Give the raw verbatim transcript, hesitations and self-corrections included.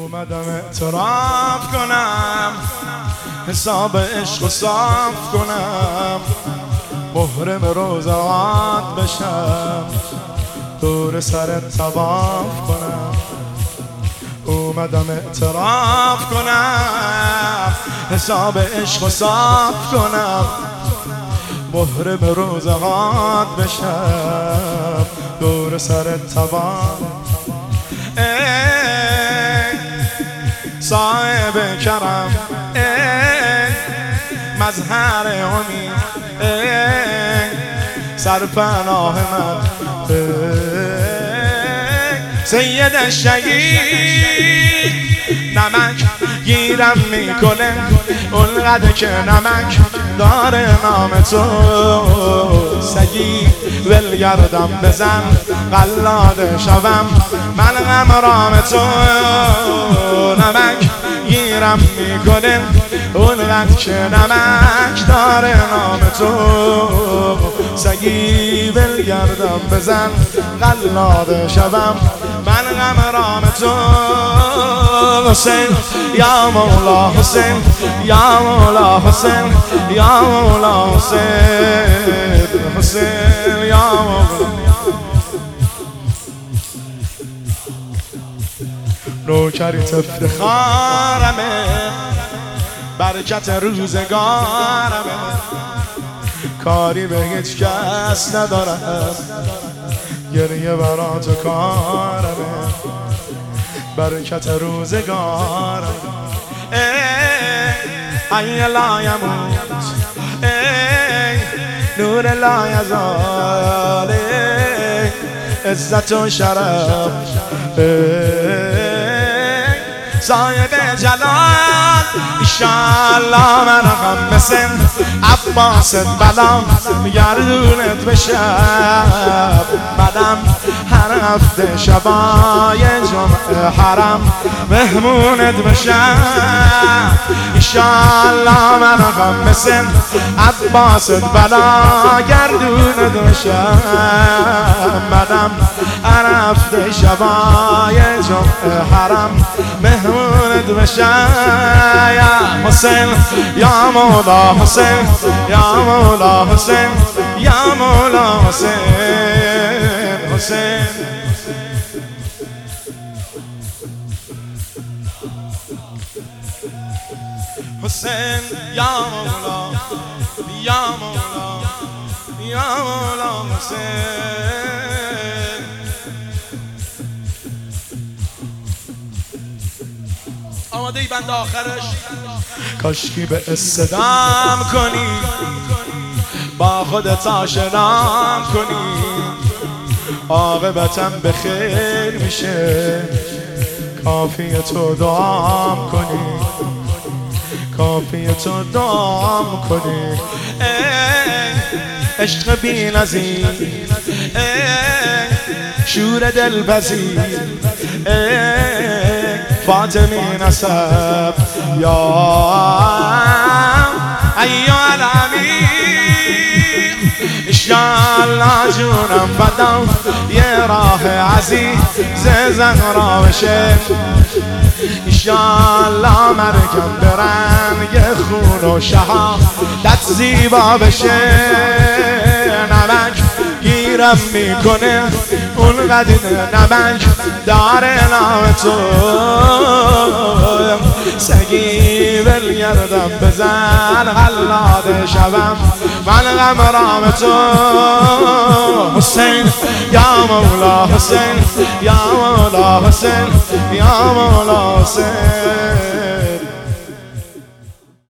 اومدم اعتراف کنم، حساب عشق و صاف کنم، محرم روزات بشم، دور سرت طواف کنم. اومدم اعتراف کنم، حساب عشق و صاف کنم، محرم روزات بشم، دور سرت طواف. صاحب کرم، مظهر امید، سرپناه من، سید الشهید. نمک گیرم میکنه اونقدر که نمک داره نام تو. سگی ولگردم بزن قلاده شوم من غمرام تو. نمک گیرم میکنه اونقدر که نمک داره نام تو. سگی ولگردم بزن قلاده شوم من غمرام تو. حسین یا مولا حسین، یا مولا حسین، یا مولا حسین، حسین یا مولا. نوکریت افتخارمه، برکت روزگارمه، کاری به هیچ کس ندارم، گریه برا تو کارمه، برکت روزگارم. ای لا یموت، ای نور لا یزال، عزت و شرف، صاحب جلال. ایشالله من هم مثل عباست بلام گردونت بشم، بدم هر هفته شبای جمعه حرم مهمونت بشم. ایشالله من هم مثل عباست بلا گردونت بشم، بدم هر هفته شبای جمعه حرم مهمونت بشم. یا حسین یا مولا حسین، یا مولا حسین، یا مولا حسین، حسین. حسین یا مولا، یا مولا، یا مولا حسین. آماده ای بند آخرش؟ کاشکی به استدام کنی، با خودت آشنام کنی، عاقبتم به خیر میشه. کافی تو دعام کنی، کافی تو دعام کنی. عشق بی نظیر، شور دل پذیر، فاطمی نسب یا ایها الامیر. انشالله جونم فدا یه راه عزیز زهرا بشه. انشالله مرکم برنگ خون و شهادت زیبا بشه. نمک گیرم میکنه اون قدیم نمک داره نام تو. سگی ولگردم بزن قلاده شوم من غمرام تو. حسین یا مولا حسین، یا مولا حسین، یا مولا حسین.